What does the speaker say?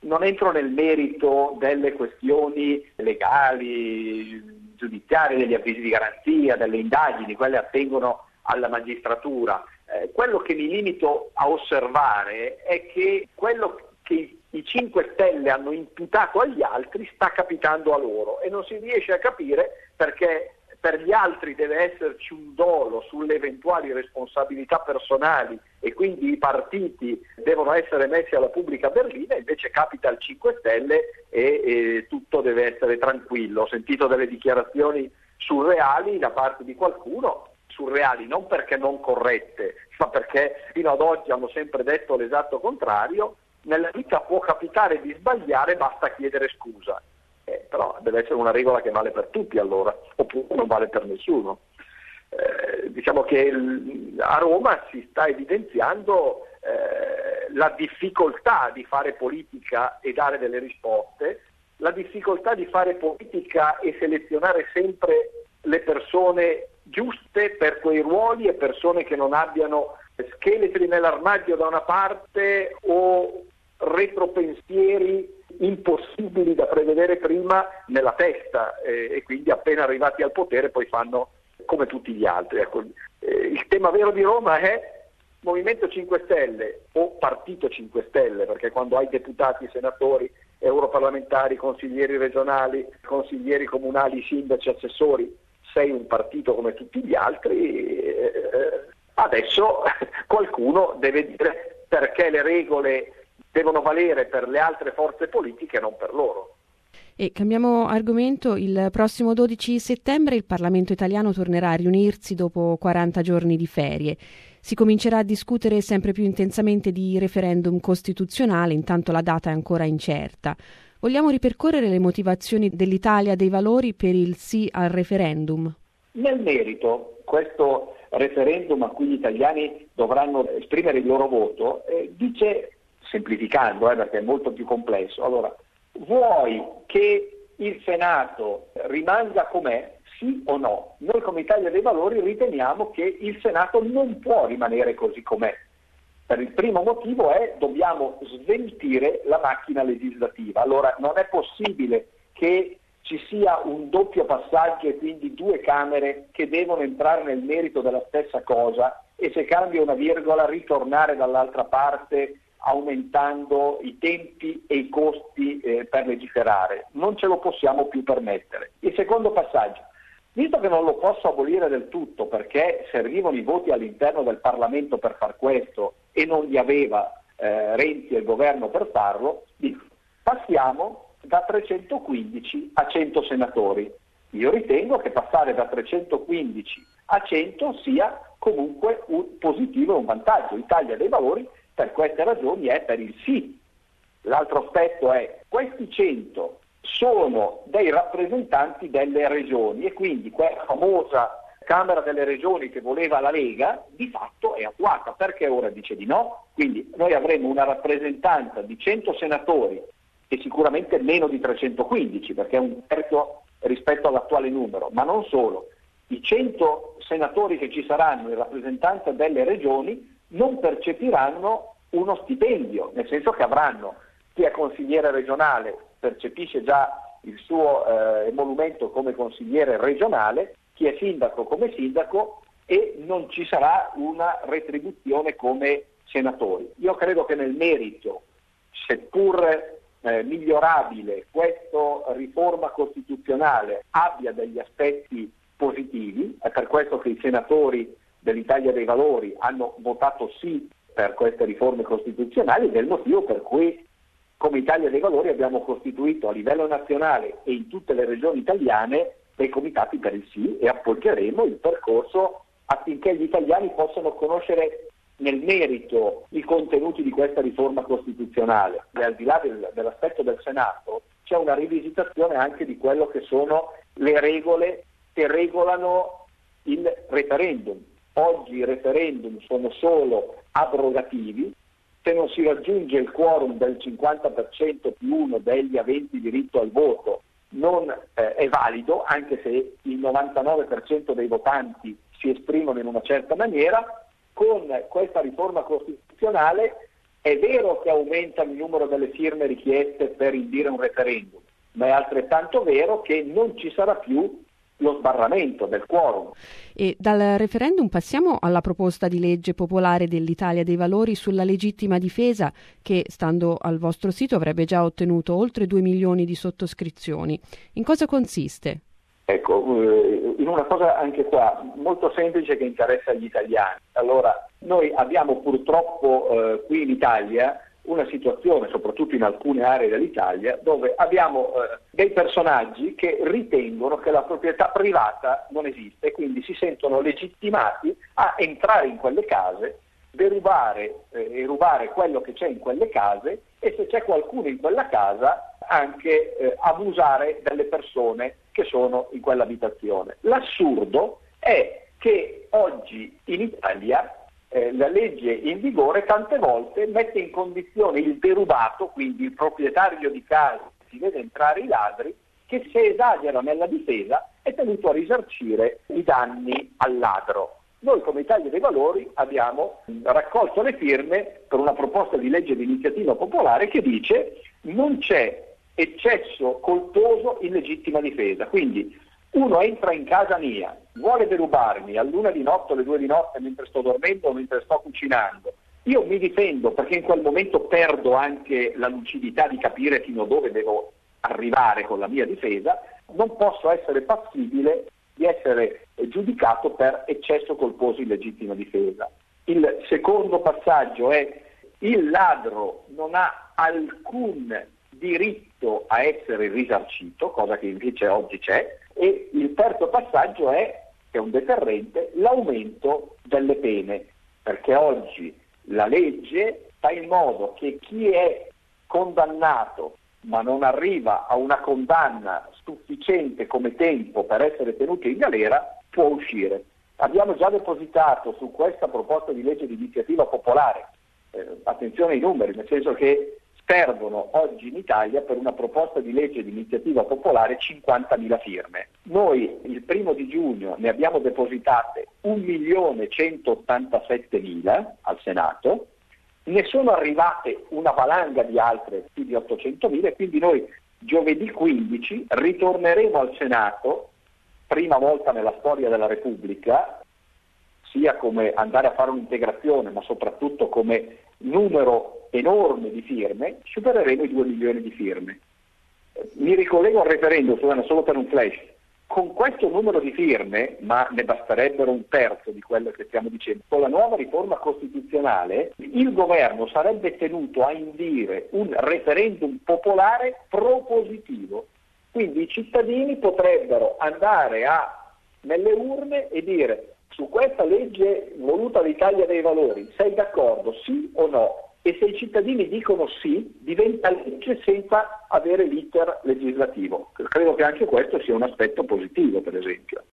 non entro nel merito delle questioni legali, giudiziarie, degli avvisi di garanzia, delle indagini, quelle attengono alla magistratura. Quello che mi limito a osservare è che quello che i 5 Stelle hanno imputato agli altri sta capitando a loro, e non si riesce a capire perché per gli altri deve esserci un dolo sulle eventuali responsabilità personali e quindi i partiti devono essere messi alla pubblica berlina, invece capita al 5 Stelle e tutto deve essere tranquillo. Ho sentito delle dichiarazioni surreali da parte di qualcuno, surreali non perché non corrette, ma perché fino ad oggi hanno sempre detto l'esatto contrario. Nella vita può capitare di sbagliare, basta chiedere scusa. Però deve essere una regola che vale per tutti allora, oppure non vale per nessuno. Diciamo che a Roma si sta evidenziando la difficoltà di fare politica e dare delle risposte, la difficoltà di fare politica e selezionare sempre le persone giuste per quei ruoli e persone che non abbiano scheletri nell'armadio da una parte o retropensieri impossibili da prevedere prima nella testa, e quindi appena arrivati al potere poi fanno come tutti gli altri. Ecco, il tema vero di Roma è Movimento 5 Stelle o Partito 5 Stelle, perché quando hai deputati, senatori, europarlamentari, consiglieri regionali, consiglieri comunali, sindaci, assessori, sei un partito come tutti gli altri. Adesso qualcuno deve dire perché le regole devono valere per le altre forze politiche e non per loro. E cambiamo argomento. Il prossimo 12 settembre il Parlamento italiano tornerà a riunirsi dopo 40 giorni di ferie. Si comincerà a discutere sempre più intensamente di referendum costituzionale, intanto la data è ancora incerta. Vogliamo ripercorrere le motivazioni dell'Italia dei Valori per il sì al referendum? Nel merito, questo referendum a cui gli italiani dovranno esprimere il loro voto dice, semplificando perché è molto più complesso, allora, vuoi che il Senato rimanga com'è, sì o no? Noi come Italia dei Valori riteniamo che il Senato non può rimanere così com'è. Per il primo motivo dobbiamo sveltire la macchina legislativa. Allora non è possibile che ci sia un doppio passaggio e quindi 2 Camere che devono entrare nel merito della stessa cosa e se cambia una virgola ritornare dall'altra parte aumentando i tempi e i costi per legiferare. Non ce lo possiamo più permettere. Il secondo passaggio, visto che non lo posso abolire del tutto perché servivano i voti all'interno del Parlamento per far questo e non li aveva Renzi e il governo per farlo, dico, passiamo da 315 a 100 senatori. Io ritengo che passare da 315 a 100 sia comunque un positivo e un vantaggio. Italia dei Valori per queste ragioni è per il sì. L'altro aspetto è questi 100 sono dei rappresentanti delle regioni e quindi quella famosa Camera delle Regioni che voleva la Lega di fatto è attuata, perché ora dice di no. Quindi noi avremo una rappresentanza di 100 senatori e sicuramente meno di 315 perché è un terzo rispetto all'attuale numero, ma non solo. I 100 senatori che ci saranno in rappresentanza delle regioni non percepiranno uno stipendio, nel senso che avranno, chi è consigliere regionale percepisce già il suo emolumento come consigliere regionale, chi è sindaco come sindaco, e non ci sarà una retribuzione come senatori. Io credo che nel merito, seppur migliorabile, questa riforma costituzionale abbia degli aspetti positivi, è per questo che i senatori dell'Italia dei Valori hanno votato sì per queste riforme costituzionali ed è il motivo per cui come Italia dei Valori abbiamo costituito a livello nazionale e in tutte le regioni italiane dei comitati per il sì e appoggeremo il percorso affinché gli italiani possano conoscere nel merito i contenuti di questa riforma costituzionale. E al di là dell'aspetto del Senato c'è una rivisitazione anche di quello che sono le regole che regolano il referendum. Oggi i referendum sono solo abrogativi, se non si raggiunge il quorum del 50% più uno degli aventi diritto al voto non è valido, anche se il 99% dei votanti si esprimono in una certa maniera. Con questa riforma costituzionale È vero che aumenta il numero delle firme richieste per indire un referendum, ma è altrettanto vero che non ci sarà più lo sbarramento del quorum. E dal referendum passiamo alla proposta di legge popolare dell'Italia dei Valori sulla legittima difesa che, stando al vostro sito, avrebbe già ottenuto oltre 2 milioni di sottoscrizioni. In cosa consiste? Ecco, in una cosa anche qua molto semplice che interessa agli italiani. Allora, noi abbiamo purtroppo qui in Italia una situazione, soprattutto in alcune aree dell'Italia, dove abbiamo dei personaggi che ritengono che la proprietà privata non esiste e quindi si sentono legittimati a entrare in quelle case, derubare e rubare quello che c'è in quelle case e, se c'è qualcuno in quella casa, anche abusare delle persone che sono in quell'abitazione. L'assurdo è che oggi in Italia la legge in vigore tante volte mette in condizione il derubato, quindi il proprietario di casa, si vede entrare i ladri, che se esagera nella difesa è tenuto a risarcire i danni al ladro. Noi come Italia dei Valori abbiamo raccolto le firme per una proposta di legge di iniziativa popolare che dice non c'è eccesso colposo in legittima difesa. Quindi uno entra in casa mia, vuole derubarmi all'1 di notte o alle 2 di notte mentre sto dormendo o mentre sto cucinando. Io mi difendo perché in quel momento perdo anche la lucidità di capire fino a dove devo arrivare con la mia difesa, non posso essere passibile di essere giudicato per eccesso colposo in legittima difesa. Il secondo passaggio è: il ladro non ha alcun diritto a essere risarcito, cosa che invece oggi c'è, e il terzo passaggio è un deterrente, l'aumento delle pene, perché oggi la legge fa in modo che chi è condannato ma non arriva a una condanna sufficiente come tempo per essere tenuto in galera può uscire. Abbiamo già depositato su questa proposta di legge di iniziativa popolare, attenzione ai numeri, nel senso che servono oggi in Italia per una proposta di legge di iniziativa popolare 50.000 firme. Noi il 1 giugno ne abbiamo depositate 1.187.000 al Senato, ne sono arrivate una valanga di altre più di 800.000 e quindi noi giovedì 15 ritorneremo al Senato, prima volta nella storia della Repubblica, sia come andare a fare un'integrazione ma soprattutto come numero enorme di firme, supereremo i 2 milioni di firme. Mi ricollego al referendum, solo per un flash. Con questo numero di firme, ma ne basterebbero un terzo di quello che stiamo dicendo, con la nuova riforma costituzionale il governo sarebbe tenuto a indire un referendum popolare propositivo. Quindi i cittadini potrebbero andare nelle urne e dire: su questa legge voluta dall'Italia dei Valori sei d'accordo, sì o no? E se i cittadini dicono sì, diventa legge senza avere l'iter legislativo. Credo che anche questo sia un aspetto positivo, per esempio.